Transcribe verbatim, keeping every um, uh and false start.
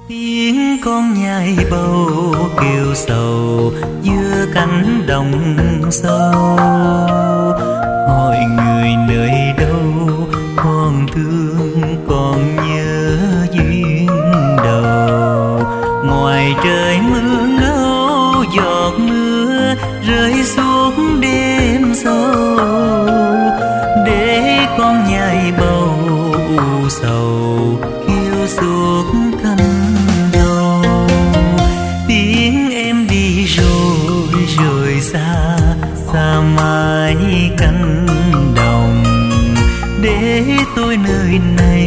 tiếng con nhai bầu kêu sầu giữa cánh đồng sâu. Hỏi người nơi đâu còn thương còn nhớ duyên đầu. Ngoài trời mưa ngâu giọt mưa rơi xuống đêm sâu, để con nhai bầu u sầu kêu suốt cánh đồng. Tiếng em đi rồi rồi xa xa mãi cánh đồng, để tôi nơi này